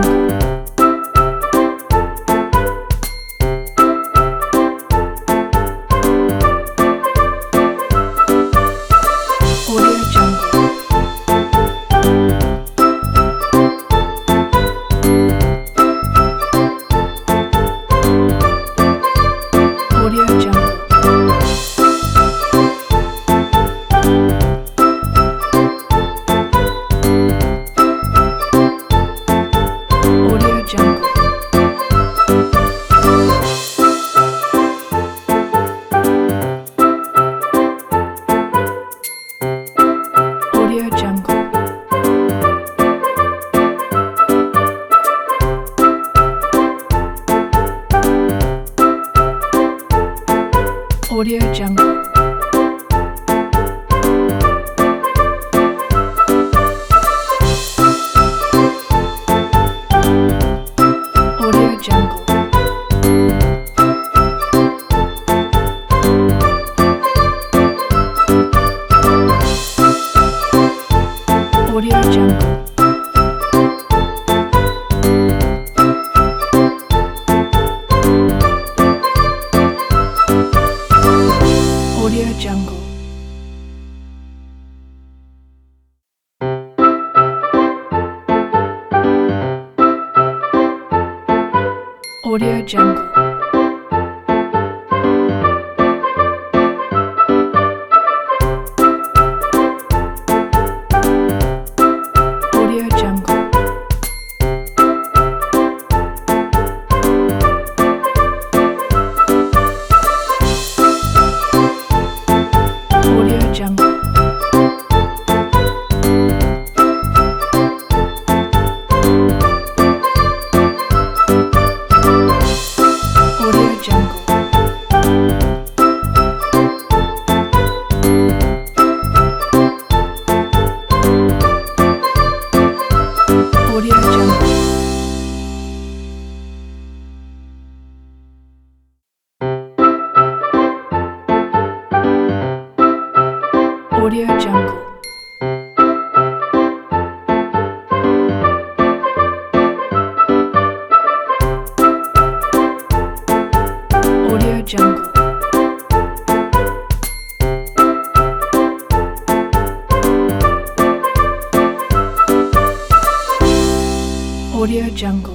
Jungle. Audio Jungle. Audio Jungle. Audio Jungle. Audio Jungle. Audio Jungle. Audio Jungle. Audio Jungle. Audio Jungle. Audio Jungle. Audio Jungle. Audio Jungle. Audio Jungle. Audio Jungle. Audio Jungle. Audio Jungle. Audio Jungle.